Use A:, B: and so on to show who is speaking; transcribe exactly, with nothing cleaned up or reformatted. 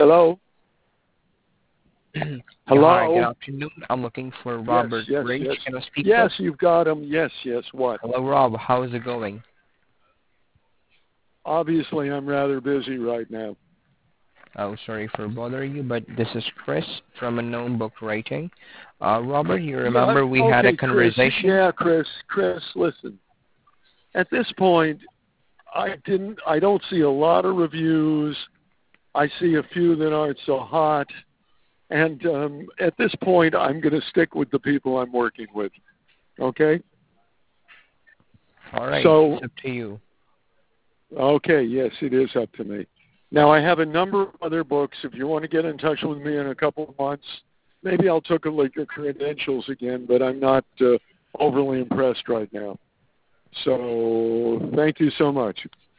A: Hello?
B: Yeah, hi, good
A: Hello?
B: afternoon. I'm looking for
A: Yes,
B: Robert
A: yes,
B: Rage.
A: yes.
B: Can I speak with?
A: Yes, you've got him. Yes, yes. What?
B: Hello, Rob. How is it going?
A: Obviously, I'm rather busy right now.
B: Oh, sorry for bothering you, but this is Chris from Unknown Book Writing. Uh, Robert, you
A: Yeah,
B: remember we had a
A: okay, Chris.
B: conversation?
A: Yeah, Chris. Chris, listen. At this point, I didn't. I don't see a lot of reviews. I see a few that aren't so hot. And um, at this point, I'm going to stick with the people I'm working with. Okay?
B: All right,
A: So,
B: it's up to you.
A: okay, yes, it is up to me. Now, I have a number of other books. If you want to get in touch with me in a couple of months, maybe I'll take a look at your credentials again, but I'm not uh, overly impressed right now. So thank you so much.